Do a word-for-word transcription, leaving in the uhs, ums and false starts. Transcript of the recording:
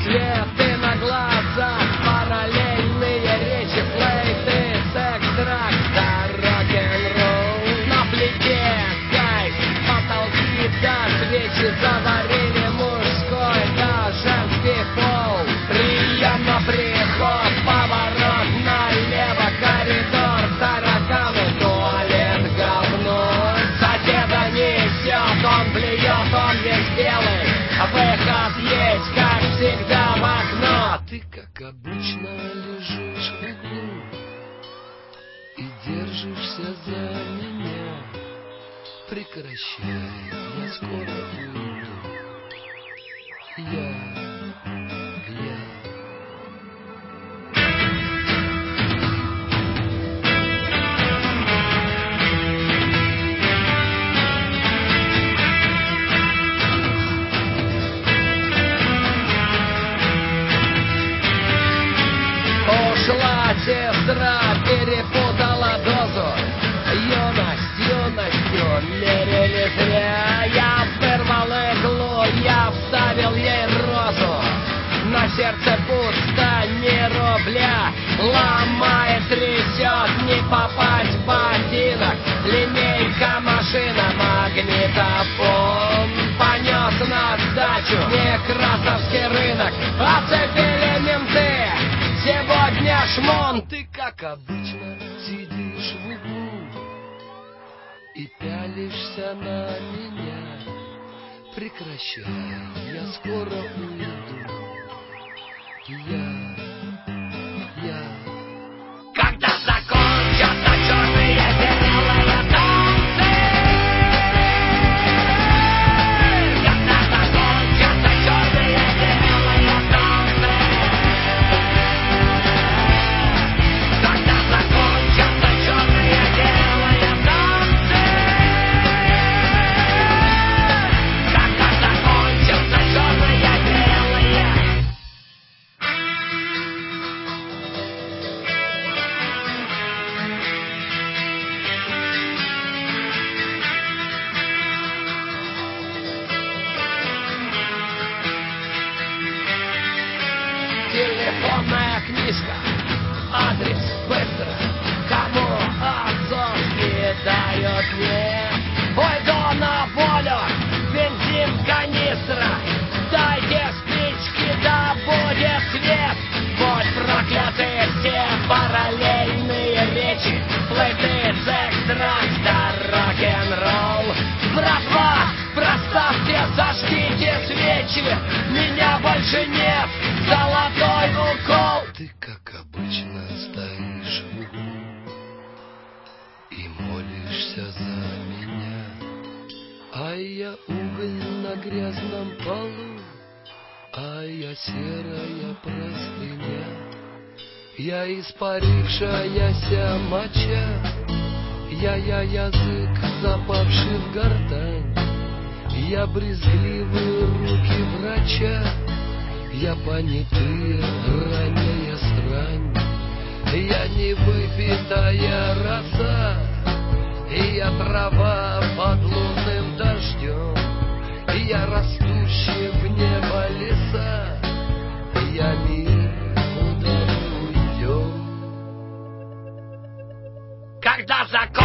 цветы на глазах, параллельные речи, флейты, секс-драк, да рок-н-ролл на плите, кайф, потолки, да свечи заварили мужской, да женский пол. Прием на приход, поворот налево, коридор, тараканы, туалет, говно. Соседа несет, он блюет, он весь белый, выход есть, как всегда, в окно. Ты, как обычно, лежишь в углу и держишься за меня. Прекращай, я скоро уйду. Я, я. Ушла сестра, перепутала дозу. Юность, юностью мерили зря. Я вырвал иглу, я вставил ей розу. На сердце пусто, ни рубля. Ломает, трясет, не попасть в ботинок. Линейка, машина, магнитофон. Понес на сдачу Некрасовский рынок. Оцепили менты. Сегодня шмон. Ты, как обычно, сидишь в углу и пялишься на меня. Прекращай, я скоро уйду. Я, я. Когда закончатся черные белые танцы, когда закончатся черные белые танцы, когда закончатся черные белые танцы, когда закончатся черные белые. Телефонная книжка, адрес быстро, кому отцов кидают мне. Пойду на волю, бензин канистра, дайте спички, да будет свет. Будь прокляты все параллельные речи, плыты, секс-драк, да рок-н-ролл. Братва, проставьте, зажгите свечи, меня больше нет, золотой укол. Ты, как обычно, стоишь в углу и молишься за меня. А я уголь на грязном полу, а я серая простыня. Я испарившаяся моча, я-я язык, запавший в гортань. Я брезгливые руки врача, я понятые ранняя срань. Я невыпитая роса, я трава под лунным дождем. Я растущие в небо леса, я мир, куда мы уйдем. Когда закон